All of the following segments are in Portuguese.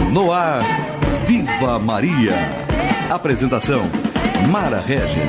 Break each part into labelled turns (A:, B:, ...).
A: No ar, Viva Maria. Apresentação, Mara Regis.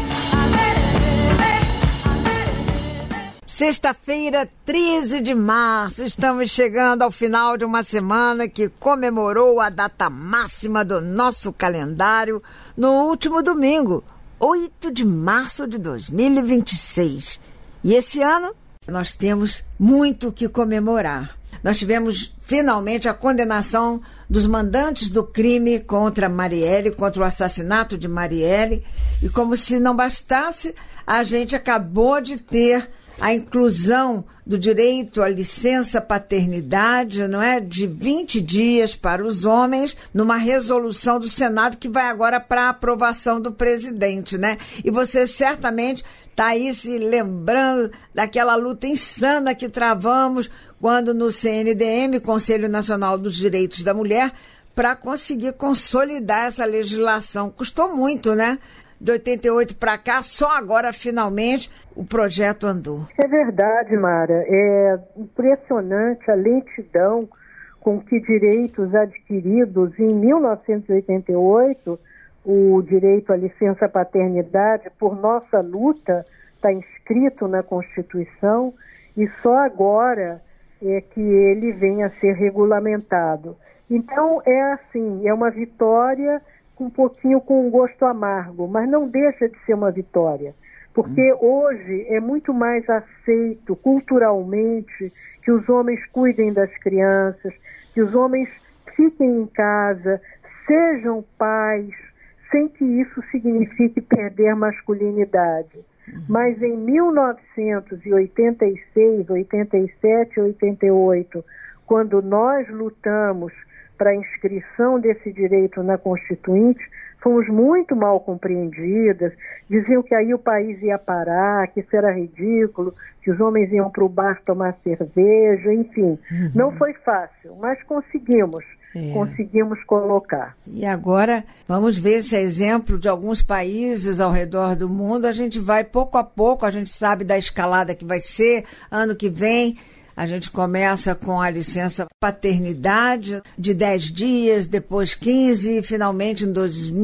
B: Sexta-feira, 13 de março, estamos chegando ao final de uma semana que comemorou a data máxima do nosso calendário no último domingo, 8 de março de 2026. E esse ano nós temos muito o que comemorar. Nós tivemos finalmente a condenação dos mandantes do crime contra Marielle, contra o assassinato de Marielle, e como se não bastasse, a gente acabou de ter a inclusão do direito à licença paternidade, não é, de 20 dias para os homens, numa resolução do Senado que vai agora para a aprovação do presidente, né? E você certamente está aí se lembrando daquela luta insana que travamos quando no CNDM, Conselho Nacional dos Direitos da Mulher, para conseguir consolidar essa legislação. Custou muito, né? De 88 para cá, só agora, finalmente, o projeto andou.
C: É verdade, Mara. É impressionante a lentidão com que direitos adquiridos em 1988, o direito à licença paternidade, por nossa luta, está inscrito na Constituição, e só agora é que ele vem a ser regulamentado. Então, é assim, é uma vitória um pouquinho com um gosto amargo, mas não deixa de ser uma vitória, porque hoje é muito mais aceito culturalmente que os homens cuidem das crianças, que os homens fiquem em casa, sejam pais, sem que isso signifique perder masculinidade. Mas em 1986, 87, 88, quando nós lutamos para a inscrição desse direito na Constituinte, fomos muito mal compreendidas, diziam que aí o país ia parar, que isso era ridículo, que os homens iam para o bar tomar cerveja, enfim. Não foi fácil, mas conseguimos colocar.
B: E agora, vamos ver esse exemplo de alguns países ao redor do mundo. A gente vai pouco a pouco, a gente sabe da escalada que vai ser ano que vem. A gente começa com a licença paternidade de 10 dias, depois 15, e finalmente em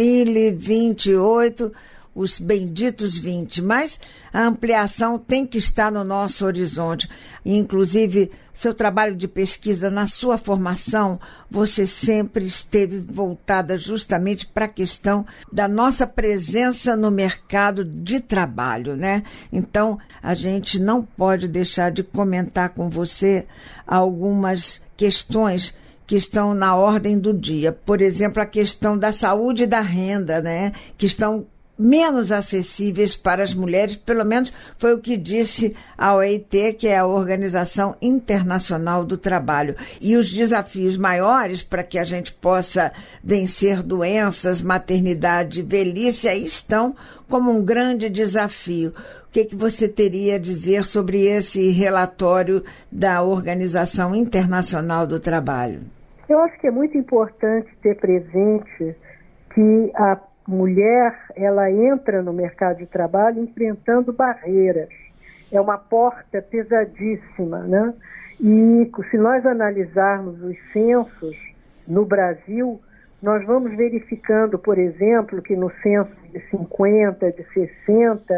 B: 2028, os benditos 20. Mas a ampliação tem que estar no nosso horizonte. E, inclusive, seu trabalho de pesquisa, na sua formação, você sempre esteve voltada justamente para a questão da nossa presença no mercado de trabalho, né? Então, a gente não pode deixar de comentar com você algumas questões que estão na ordem do dia. Por exemplo, a questão da saúde e da renda, né? Que estão menos acessíveis para as mulheres, pelo menos foi o que disse a OIT, que é a Organização Internacional do Trabalho. E os desafios maiores para que a gente possa vencer doenças, maternidade e velhice, aí estão como um grande desafio. O que você teria a dizer sobre esse relatório da Organização Internacional do Trabalho?
C: Eu acho que é muito importante ter presente que a mulher, ela entra no mercado de trabalho enfrentando barreiras. É uma porta pesadíssima, né? E se nós analisarmos os censos no Brasil, nós vamos verificando, por exemplo, que no censo de 50, de 60,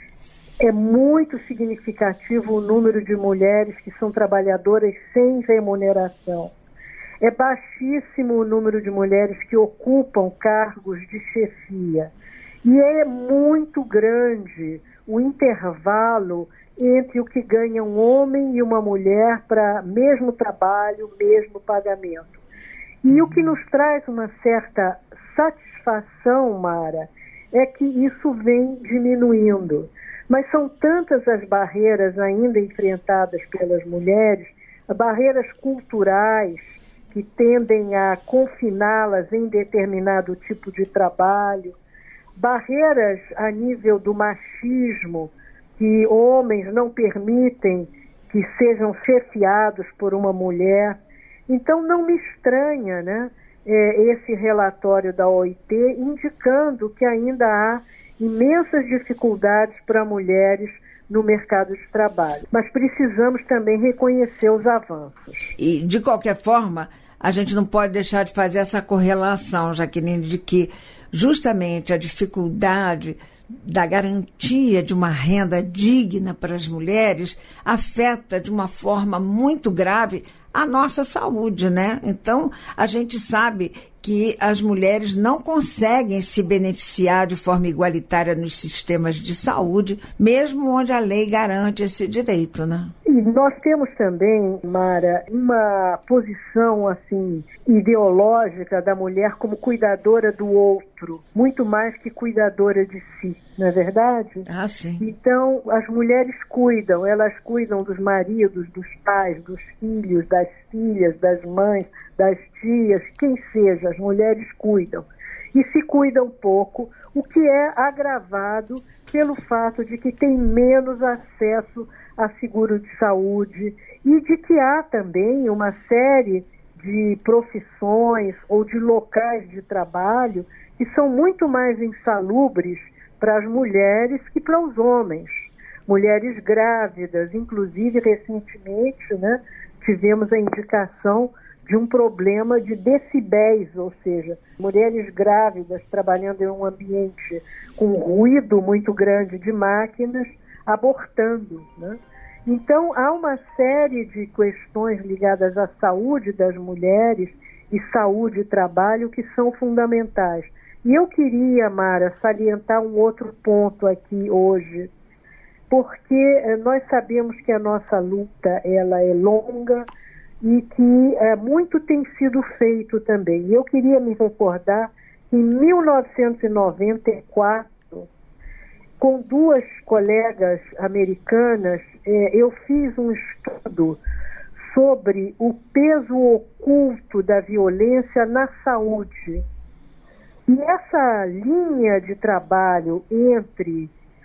C: é muito significativo o número de mulheres que são trabalhadoras sem remuneração. É baixíssimo o número de mulheres que ocupam cargos de chefia. E é muito grande o intervalo entre o que ganha um homem e uma mulher para mesmo trabalho, mesmo pagamento. E o que nos traz uma certa satisfação, Mara, é que isso vem diminuindo. Mas são tantas as barreiras ainda enfrentadas pelas mulheres, barreiras culturais, que tendem a confiná-las em determinado tipo de trabalho, barreiras a nível do machismo, que homens não permitem que sejam chefiados por uma mulher. Então não me estranha, né, esse relatório da OIT indicando que ainda há imensas dificuldades para mulheres no mercado de trabalho. Mas precisamos também reconhecer os avanços.
B: E, de qualquer forma, a gente não pode deixar de fazer essa correlação, Jaqueline, de que justamente a dificuldade da garantia de uma renda digna para as mulheres afeta de uma forma muito grave a nossa saúde, né? Então, a gente sabe que as mulheres não conseguem se beneficiar de forma igualitária nos sistemas de saúde, mesmo onde a lei garante esse direito, né?
C: E nós temos também, Mara, uma posição assim ideológica da mulher como cuidadora do outro, muito mais que cuidadora de si, não é verdade?
B: Ah, sim.
C: Então, as mulheres cuidam, elas cuidam dos maridos, dos pais, dos filhos, das filhas, das mães, das tias, quem seja, as mulheres cuidam. E se cuidam pouco, o que é agravado pelo fato de que tem menos acesso a seguro de saúde e de que há também uma série de profissões ou de locais de trabalho que são muito mais insalubres para as mulheres que para os homens. Mulheres grávidas, inclusive recentemente, né, tivemos a indicação de um problema de decibéis, ou seja, mulheres grávidas trabalhando em um ambiente com ruído muito grande de máquinas, abortando, né? Então, há uma série de questões ligadas à saúde das mulheres e saúde e trabalho que são fundamentais. E eu queria, Mara, salientar um outro ponto aqui hoje, porque nós sabemos que a nossa luta ela é longa e que muito tem sido feito também. E eu queria me recordar que em 1994, com duas colegas americanas, eu fiz um estudo sobre o peso oculto da violência na saúde. E essa linha de trabalho entre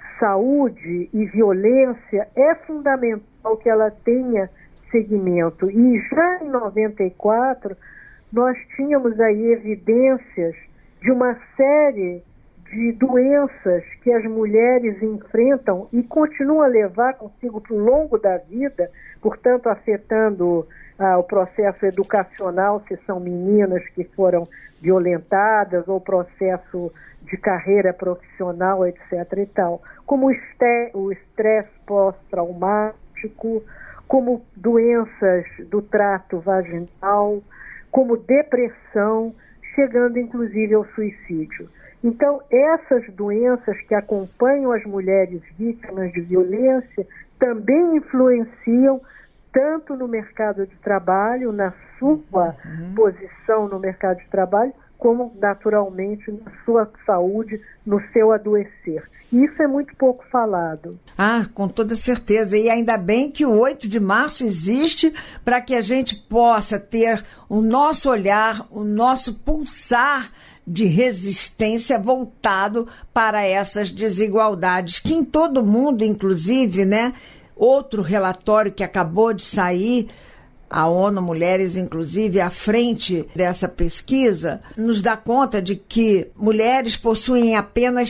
C: saúde e violência é fundamental que ela tenha segmento. E já em 94, nós tínhamos aí evidências de uma série de doenças que as mulheres enfrentam e continuam a levar consigo para o longo da vida, portanto afetando o processo educacional, se são meninas que foram violentadas, ou processo de carreira profissional, etc. e tal, como o estresse pós-traumático, como doenças do trato vaginal, como depressão, chegando inclusive ao suicídio. Então, essas doenças que acompanham as mulheres vítimas de violência também influenciam tanto no mercado de trabalho, na sua posição no mercado de trabalho, como naturalmente na sua saúde, no seu adoecer. E isso é muito pouco falado.
B: Ah, com toda certeza. E ainda bem que o 8 de março existe para que a gente possa ter o nosso olhar, o nosso pulsar de resistência voltado para essas desigualdades, que em todo mundo, inclusive, né? Outro relatório que acabou de sair, a ONU Mulheres, inclusive, à frente dessa pesquisa, nos dá conta de que mulheres possuem apenas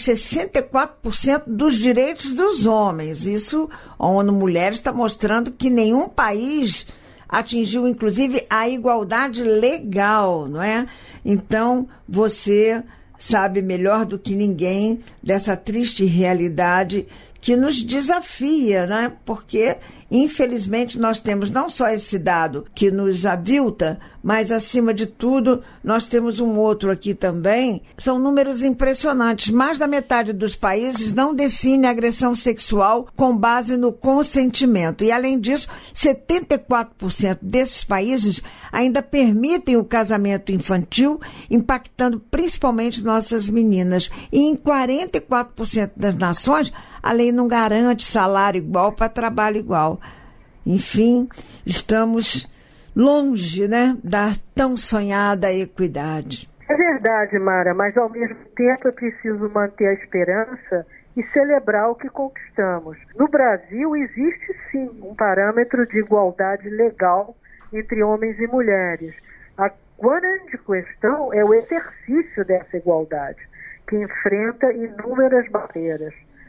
B: 64% dos direitos dos homens. Isso, a ONU Mulheres está mostrando que nenhum país atingiu, inclusive, a igualdade legal, não é? Então, você sabe melhor do que ninguém dessa triste realidade que nos desafia, né? Porque, infelizmente, nós temos não só esse dado que nos avilta, mas, acima de tudo, nós temos um outro aqui também. São números impressionantes. Mais da metade dos países não define a agressão sexual com base no consentimento. E, além disso, 74% desses países ainda permitem o casamento infantil, impactando principalmente nossas meninas. E em 44% das nações, a lei não garante salário igual para trabalho igual. Enfim, estamos longe, né, da tão sonhada equidade.
C: É verdade, Mara, mas ao mesmo tempo é preciso manter a esperança e celebrar o que conquistamos. No Brasil existe sim um parâmetro de igualdade legal entre homens e mulheres. A grande questão é o exercício dessa igualdade, que enfrenta inúmeras barreiras.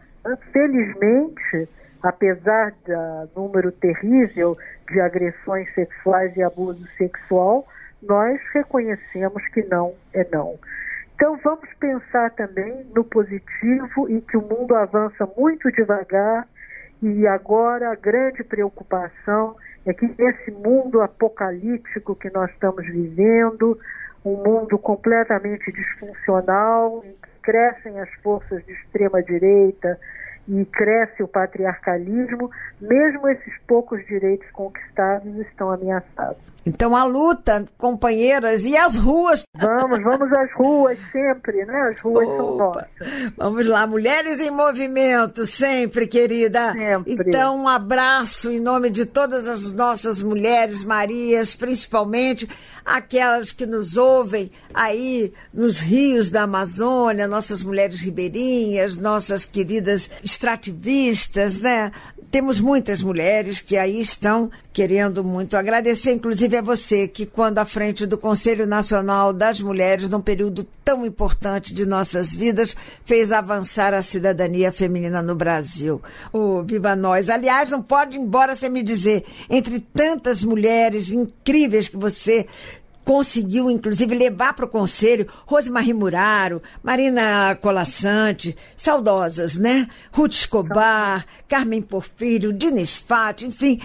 C: Felizmente, apesar do número terrível de agressões sexuais e abuso sexual, nós reconhecemos que não é não. Então vamos pensar também no positivo e que o mundo avança muito devagar e agora a grande preocupação é que nesse mundo apocalíptico que nós estamos vivendo, um mundo completamente disfuncional, em que crescem as forças de extrema-direita e cresce o patriarcalismo, mesmo esses poucos direitos conquistados estão ameaçados.
B: Então a luta, companheiras, e as ruas?
C: Vamos às ruas sempre, né? As ruas são nossas.
B: Vamos lá, mulheres em movimento, sempre, querida.
C: Sempre.
B: Então um abraço em nome de todas as nossas mulheres Marias, principalmente aquelas que nos ouvem aí nos rios da Amazônia, nossas mulheres ribeirinhas, nossas queridas extrativistas, né? Temos muitas mulheres que aí estão querendo muito agradecer, inclusive a você, que quando à frente do Conselho Nacional das Mulheres, num período tão importante de nossas vidas, fez avançar a cidadania feminina no Brasil. Viva nós! Aliás, não pode ir embora sem me dizer, entre tantas mulheres incríveis que você conseguiu, inclusive, levar para o Conselho Rosemarie Muraro, Marina Colassante, saudosas, né? Ruth Escobar, Carmen Porfírio, Diniz Fati, enfim,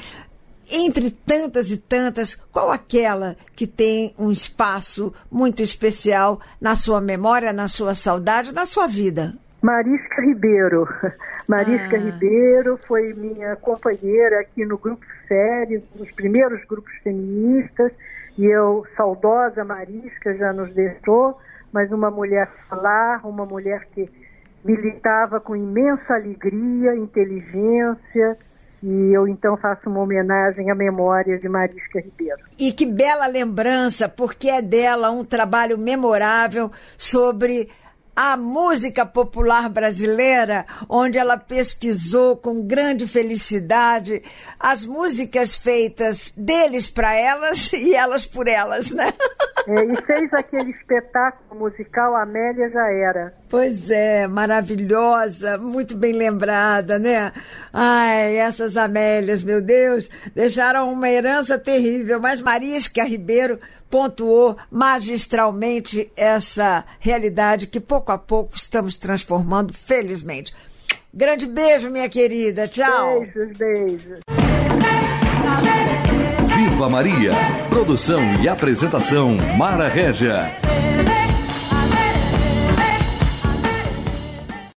B: entre tantas e tantas, qual aquela que tem um espaço muito especial na sua memória, na sua saudade, na sua vida?
C: Marisca Ribeiro. Marisca Ribeiro foi minha companheira aqui no Grupo Série, nos primeiros grupos feministas, e eu, saudosa Marisca, já nos deixou, mas uma mulher falar, uma mulher que militava com imensa alegria, inteligência, e eu então faço uma homenagem à memória de Marisca Ribeiro.
B: E que bela lembrança, porque é dela um trabalho memorável sobre a música popular brasileira, onde ela pesquisou com grande felicidade as músicas feitas deles para elas e elas por elas, né?
C: E fez aquele espetáculo musical Amélia Já Era.
B: Pois é, maravilhosa, muito bem lembrada, né? Ai, essas Amélias, meu Deus, deixaram uma herança terrível, mas Marisca Ribeiro pontuou magistralmente essa realidade que pouco a pouco estamos transformando, felizmente. Grande beijo, minha querida. Tchau.
C: Beijos.
A: Viva Maria. Produção e apresentação Mara Régia.